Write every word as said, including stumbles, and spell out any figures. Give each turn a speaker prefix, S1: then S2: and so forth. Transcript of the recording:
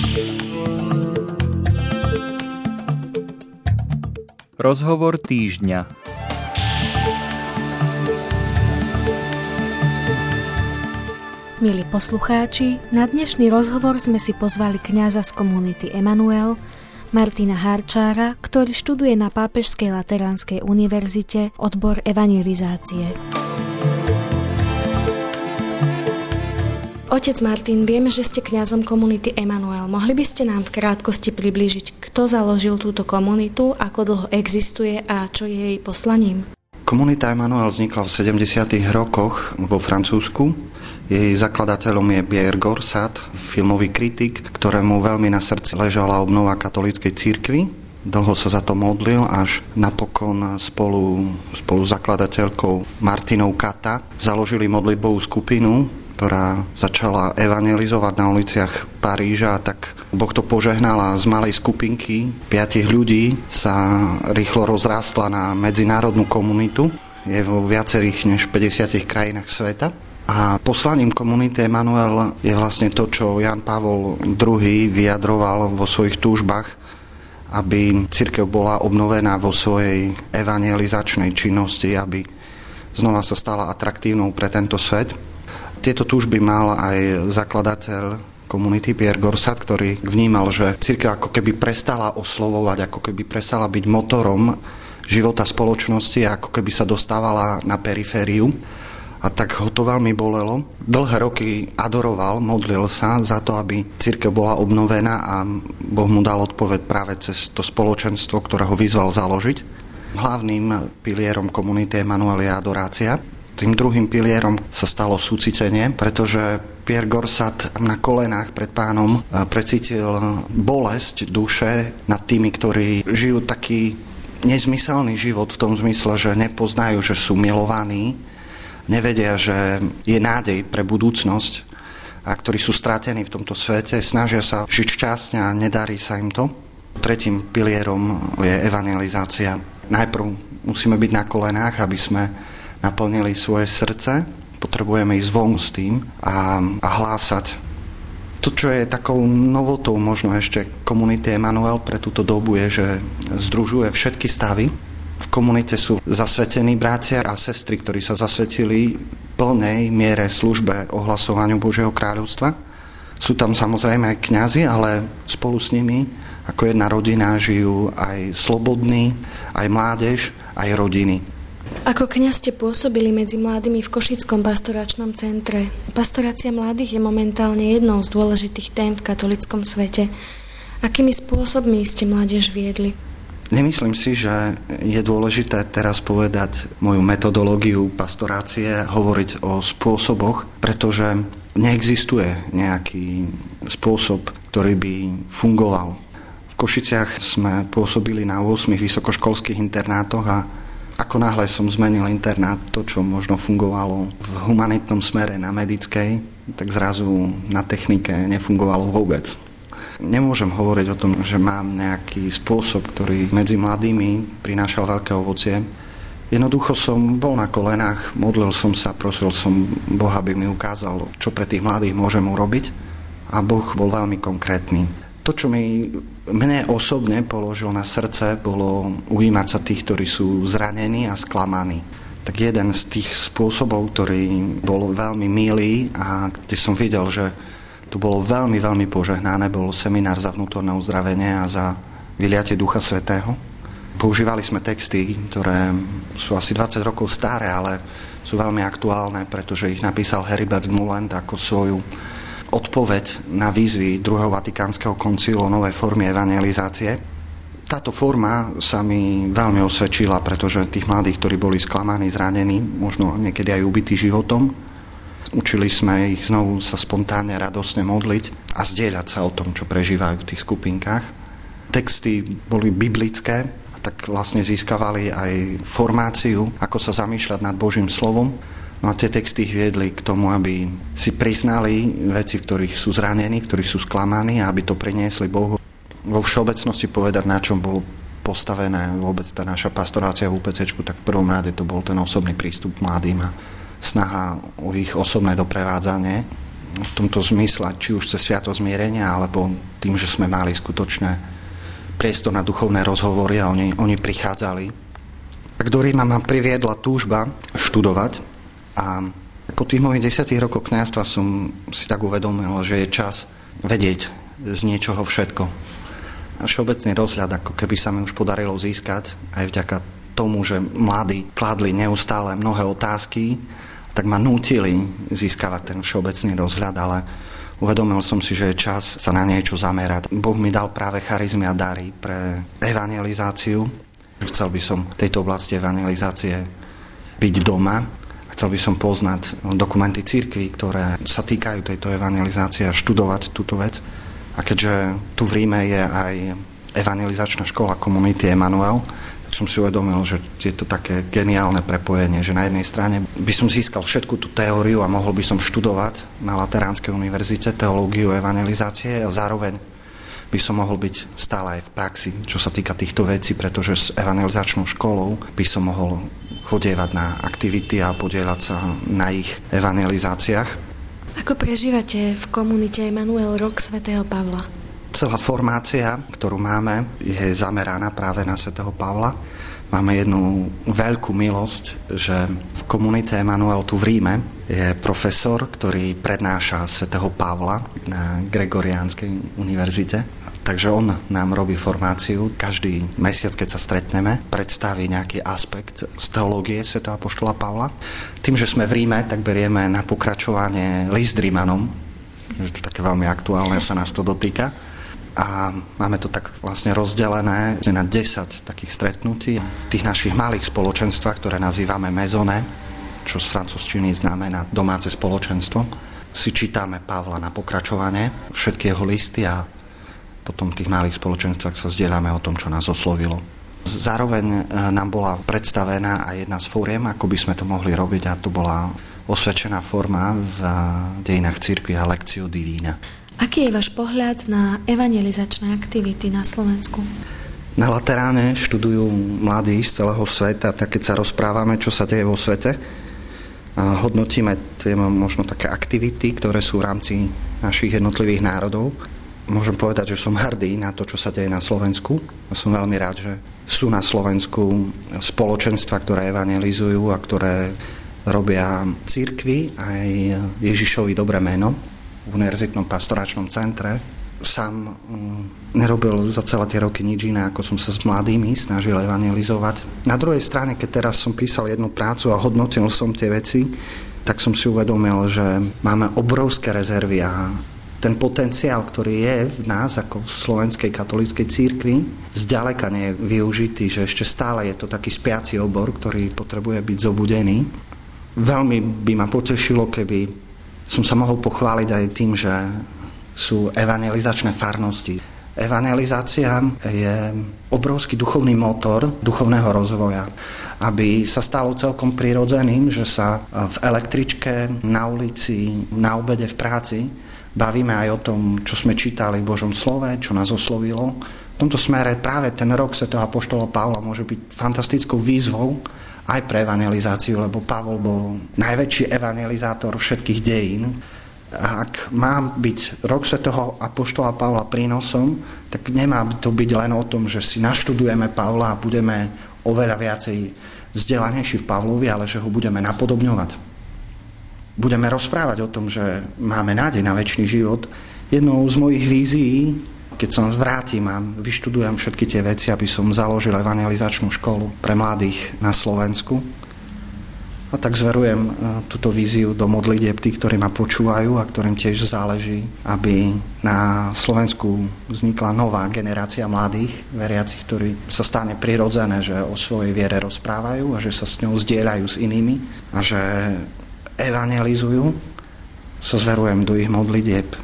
S1: Rozhovor týždňa.
S2: Milí poslucháči, na dnešný rozhovor sme si pozvali kňaza z komunity Emanuel, Martina Harčára, ktorý študuje na Pápežskej lateránskej univerzite odbor evangelizácie. Otec Martin, vieme, že ste kňazom komunity Emanuel. Mohli by ste nám v krátkosti priblížiť, kto založil túto komunitu, ako dlho existuje a čo je jej poslaním?
S3: Komunita Emanuel vznikla v sedemdesiatych rokoch vo Francúzsku. Jej zakladateľom je Pierre Gorsat, filmový kritik, ktorému veľmi na srdci ležala obnova katolíckej cirkvi. Dlho sa za to modlil, až napokon spolu, spolu zakladateľkou Martinou Kata založili modlitbovú skupinu, ktorá začala evangelizovať na uliciach Paríža, tak Boh to požehnal a z malej skupinky piatich ľudí sa rýchlo rozrástla na medzinárodnú komunitu. Je vo viacerých než päťdesiatich krajinách sveta. A poslaním komunity Emanuel je vlastne to, čo Ján Pavol druhý vyjadroval vo svojich túžbách, aby cirkev bola obnovená vo svojej evangelizačnej činnosti, aby znova sa stala atraktívnou pre tento svet. Tieto túžby mal aj zakladateľ komunity Pierre Gorsat, ktorý vnímal, že cirkev ako keby prestala oslovovať, ako keby prestala byť motorom života spoločnosti a ako keby sa dostávala na perifériu. A tak ho to veľmi bolelo. Dlhé roky adoroval, modlil sa za to, aby cirkev bola obnovená a Boh mu dal odpoveď práve cez to spoločenstvo, ktoré ho vyzval založiť. Hlavným pilierom komunity Emanuel je adorácia. Tým druhým pilierom sa stalo súcitenie, pretože Pierre Gorsat na kolenách pred Pánom precítil bolesť duše nad tými, ktorí žijú taký nezmyselný život v tom zmysle, že nepoznajú, že sú milovaní, nevedia, že je nádej pre budúcnosť a ktorí sú stratení v tomto svete, snažia sa žiť šťastne a nedarí sa im to. Tretím pilierom je evangelizácia. Najprv musíme byť na kolenách, aby sme naplnili svoje srdce, potrebujeme ísť von s tým a, a hlásať. To, čo je takou novotou možno ešte komunity Emanuel pre túto dobu, je, že združuje všetky stavy. V komunite sú zasvetení bratia a sestry, ktorí sa zasvetili v plnej miere službe ohlasovaniu Božieho kráľovstva. Sú tam samozrejme aj kňazi, ale spolu s nimi ako jedna rodina žijú aj slobodní, aj mládež, aj rodiny.
S2: Ako kňaz ste pôsobili medzi mladými v Košickom pastoračnom centre. Pastorácia mladých je momentálne jednou z dôležitých tém v katolickom svete. Akými spôsobmi ste mládež viedli?
S3: Nemyslím si, že je dôležité teraz povedať moju metodológiu pastorácie, hovoriť o spôsoboch, pretože neexistuje nejaký spôsob, ktorý by fungoval. V Košiciach sme pôsobili na ôsmich vysokoškolských internátoch a ako náhle som zmenil internát, to, čo možno fungovalo v humanitnom smere na medickej, tak zrazu na technike nefungovalo vôbec. Nemôžem hovoriť o tom, že mám nejaký spôsob, ktorý medzi mladými prinášal veľké ovocie. Jednoducho som bol na kolenách, modlil som sa, prosil som Boha, aby mi ukázal, čo pre tých mladých môžem urobiť. A Boh bol veľmi konkrétny. To, čo mi mne osobne položil na srdce, bolo ujímať sa tých, ktorí sú zranení a sklamaní. Tak jeden z tých spôsobov, ktorý bol veľmi milý a kde som videl, že to bolo veľmi, veľmi požehnané, bol seminár za vnútorné uzdravenie a za vyliatie Ducha Svätého. Používali sme texty, ktoré sú asi dvadsať rokov staré, ale sú veľmi aktuálne, pretože ich napísal Heribert Mulant ako svoju odpoveď na výzvy druhého vatikánskeho koncilu o novej formy evangelizácie. Táto forma sa mi veľmi osvedčila, pretože tých mladých, ktorí boli sklamaní, zranení, možno niekedy aj ubití životom, učili sme ich znovu sa spontánne, radosne modliť a zdieľať sa o tom, čo prežívajú v tých skupinkách. Texty boli biblické, a tak vlastne získavali aj formáciu, ako sa zamýšľať nad Božím slovom. No a tie texty ich viedli k tomu, aby si priznali veci, v ktorých sú zranení, v ktorých sú sklamaní a aby to priniesli Bohu. Vo všeobecnosti povedať, na čom bolo postavené vôbec tá naša pastorácia v UPCčku, tak v prvom rade to bol ten osobný prístup k mladým a snaha o ich osobné doprevádzanie. v tomto zmysle, či už cez sviatosť zmierenia, alebo tým, že sme mali skutočné priestor na duchovné rozhovory a oni, oni prichádzali. Do Ríma ma priviedla túžba študovať a po tých mojich desiatich rokoch kňazstva som si tak uvedomil, že je čas vedieť z niečoho všetko. A všeobecný rozhľad, ako keby sa mi už podarilo získať, aj vďaka tomu, že mladí kládli neustále mnohé otázky, tak ma nútili získavať ten všeobecný rozhľad, ale uvedomil som si, že je čas sa na niečo zamerať. Boh mi dal práve charizmy a dary pre evangelizáciu. Chcel by som v tejto oblasti evangelizácie byť doma. Chcel by som poznať dokumenty cirkvi, ktoré sa týkajú tejto evangelizácie a študovať túto vec. A keďže tu v Ríme je aj evangelizačná škola Komunity Emanuel, tak som si uvedomil, že je to také geniálne prepojenie, že na jednej strane by som získal všetku tú teóriu a mohol by som študovať na Lateránskej univerzite teológiu evangelizácie a zároveň by som mohol byť stále aj v praxi, čo sa týka týchto vecí, pretože s evangelizačnou školou by som mohol chodievať na aktivity a podieľať sa na ich evangelizáciách.
S2: Ako prežívate v Komunite Emanuel rok svätého Pavla?
S3: Celá formácia, ktorú máme, je zameraná práve na svätého Pavla. Máme jednu veľkú milosť, že v Komunite Emanuel tu v Ríme je profesor, ktorý prednáša svätého Pavla na Gregoriánskej univerzite. Takže on nám robí formáciu. Každý mesiac, keď sa stretneme, predstaví nejaký aspekt z teológie svätého apoštola Pavla. Tým, že sme v Ríme, tak berieme na pokračovanie list Rímanom. Je to také veľmi aktuálne, sa nás to dotýka. A máme to tak vlastne rozdelené na desať takých stretnutí v tých našich malých spoločenstvách, ktoré nazývame mezone, čo z francúzštiny znamená domáce spoločenstvo. Si čítame Pavla na pokračovanie, všetky jeho listy a potom v tých malých spoločenstvách sa zdieľame o tom, čo nás oslovilo. Zároveň nám bola predstavená aj jedna z fóriem, ako by sme to mohli robiť, a to bola osvedčená forma v dejinách cirkvi a Lectio Divina.
S2: Aký je váš pohľad na evangelizačné aktivity na Slovensku?
S3: Na Lateráne študujú mladí z celého sveta, tak keď sa rozprávame, čo sa deje vo svete, a hodnotíme tie možno také aktivity, ktoré sú v rámci našich jednotlivých národov. Môžem povedať, že som hrdý na to, čo sa deje na Slovensku. A som veľmi rád, že sú na Slovensku spoločenstva, ktoré evangelizujú a ktoré robia cirkvi aj Ježišovi dobré meno v Univerzitnom pastoračnom centre. Sám nerobil za celé tie roky nič iné, ako som sa s mladými snažil evangelizovať. Na druhej strane, keď teraz som písal jednu prácu a hodnotil som tie veci, tak som si uvedomil, že máme obrovské rezervy a ten potenciál, ktorý je v nás, ako v slovenskej katolíckej cirkvi, zďaleka nie je využitý, že ešte stále je to taký spiaci obor, ktorý potrebuje byť zobudený. Veľmi by ma potešilo, keby som sa mohol pochváliť aj tým, že sú evangelizačné farnosti. Evangelizácia je obrovský duchovný motor duchovného rozvoja. Aby sa stalo celkom prirodzeným, že sa v električke, na ulici, na obede, v práci bavíme aj o tom, čo sme čítali v Božom slove, čo nás oslovilo. V tomto smere práve ten rok svätého apoštola Pavla môže byť fantastickou výzvou aj pre evangelizáciu, lebo Pavol bol najväčší evangelizátor všetkých dejín. A ak má byť rok svätého apoštola Pavla prínosom, tak nemá to byť len o tom, že si naštudujeme Pavla a budeme oveľa viacej vzdelanejší v Pavlovi, ale že ho budeme napodobňovať. Budeme rozprávať o tom, že máme nádej na večný život. Jednou z mojich vízií, keď sa vrátim a vyštudujem všetky tie veci, aby som založil evangelizačnú školu pre mladých na Slovensku. A tak zverujem túto víziu do modlitieb tých, ktorí ma počúvajú a ktorým tiež záleží, aby na Slovensku vznikla nová generácia mladých veriacich, ktorí sa stane prirodzené, že o svojej viere rozprávajú a že sa s ňou zdieľajú s inými a že evangelizujú. Sa zverujem do ich modlitieb